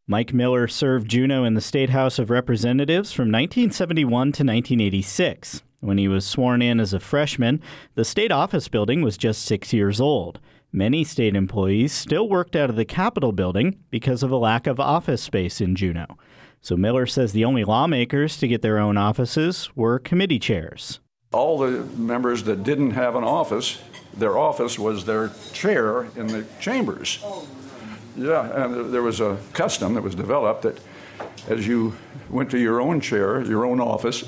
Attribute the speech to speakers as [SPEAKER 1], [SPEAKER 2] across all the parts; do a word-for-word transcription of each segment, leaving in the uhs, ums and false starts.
[SPEAKER 1] Mike Miller served Juneau in the State House of Representatives from nineteen seventy-one to nineteen eighty-six. When he was sworn in as a freshman, the state office building was just six years old. Many state employees still worked out of the Capitol building because of a lack of office space in Juneau. So Miller says the only lawmakers to get their own offices were committee chairs.
[SPEAKER 2] All the members that didn't have an office, their office was their chair in the chambers. Yeah, and there was a custom that was developed that as you went to your own chair, your own office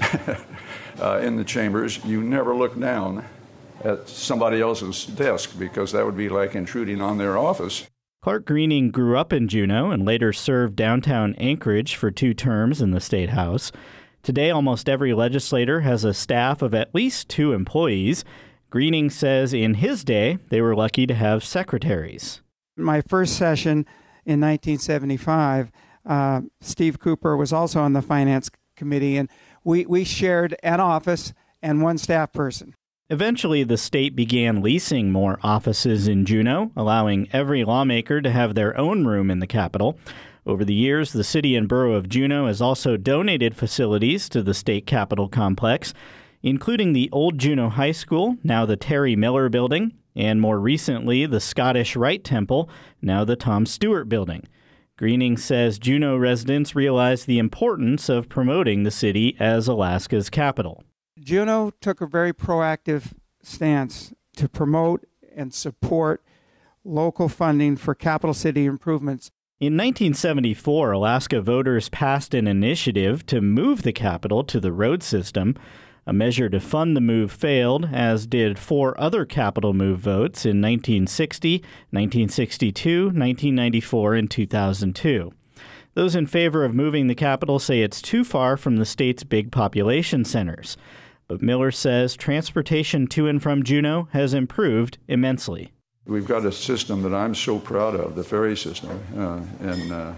[SPEAKER 2] uh, in the chambers, you never looked down at somebody else's desk because that would be like intruding on their office.
[SPEAKER 1] Clark Greening grew up in Juneau and later served downtown Anchorage for two terms in the State House. Today, almost every legislator has a staff of at least two employees. Greening says in his day, they were lucky to have secretaries.
[SPEAKER 3] My first session in nineteen seventy-five, uh, Steve Cooper was also on the Finance Committee, and we, we shared an office and one staff person.
[SPEAKER 1] Eventually, the state began leasing more offices in Juneau, allowing every lawmaker to have their own room in the Capitol. Over the years, the city and borough of Juneau has also donated facilities to the state Capitol complex, including the old Juneau High School, now the Terry Miller Building, and more recently, the Scottish Rite Temple, now the Tom Stewart Building. Greening says Juneau residents realize the importance of promoting the city as Alaska's capital.
[SPEAKER 3] Juneau took a very proactive stance to promote and support local funding for capital city improvements.
[SPEAKER 1] In nineteen seventy-four, Alaska voters passed an initiative to move the capital to the road system. A measure to fund the move failed, as did four other capital move votes in nineteen sixty, nineteen sixty-two, nineteen ninety-four, and two thousand two. Those in favor of moving the capital say it's too far from the state's big population centers. But Miller says transportation to and from Juneau has improved immensely.
[SPEAKER 2] We've got a system that I'm so proud of, the ferry system. Uh, and uh,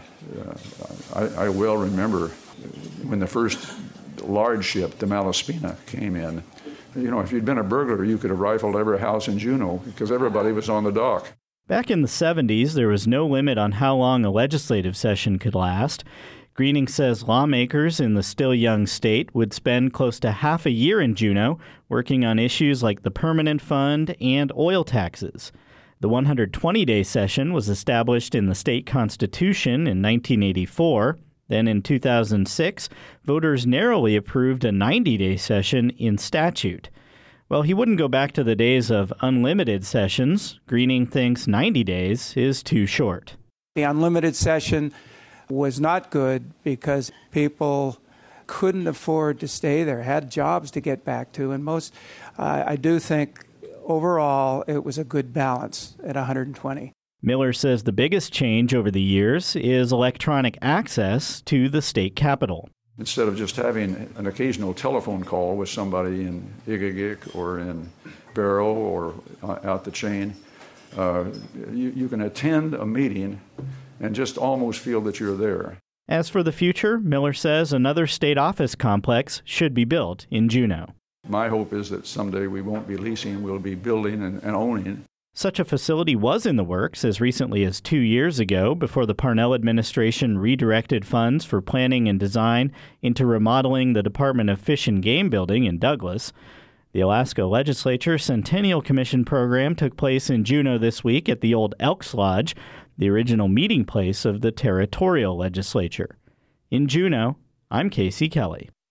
[SPEAKER 2] uh, I, I well remember when the first large ship, the Malaspina, came in. You know, if you'd been a burglar, you could have rifled every house in Juneau because everybody was on the dock.
[SPEAKER 1] Back in the seventies, there was no limit on how long a legislative session could last. Greening says lawmakers in the still young state would spend close to half a year in Juneau working on issues like the Permanent Fund and oil taxes. The one hundred twenty day session was established in the state constitution in nineteen eighty-four. Then in two thousand six, voters narrowly approved a ninety day session in statute. Well, he wouldn't go back to the days of unlimited sessions. Greening thinks ninety days is too short.
[SPEAKER 3] The unlimited session was not good because people couldn't afford to stay there, had jobs to get back to, and most, uh, I do think overall it was a good balance at one hundred twenty.
[SPEAKER 1] Miller says the biggest change over the years is electronic access to the state capitol.
[SPEAKER 2] Instead of just having an occasional telephone call with somebody in Igigik or in Barrow or uh, out the chain, uh, you, you can attend a meeting and just almost feel that you're there.
[SPEAKER 1] As for the future, Miller says another state office complex should be built in Juneau.
[SPEAKER 2] My hope is that someday we won't be leasing, we'll be building and, and owning.
[SPEAKER 1] Such a facility was in the works as recently as two years ago before the Parnell administration redirected funds for planning and design into remodeling the Department of Fish and Game building in Douglas. The Alaska Legislature Centennial Commission program took place in Juneau this week at the old Elks Lodge, the original meeting place of the territorial legislature. In Juneau, I'm Casey Kelly.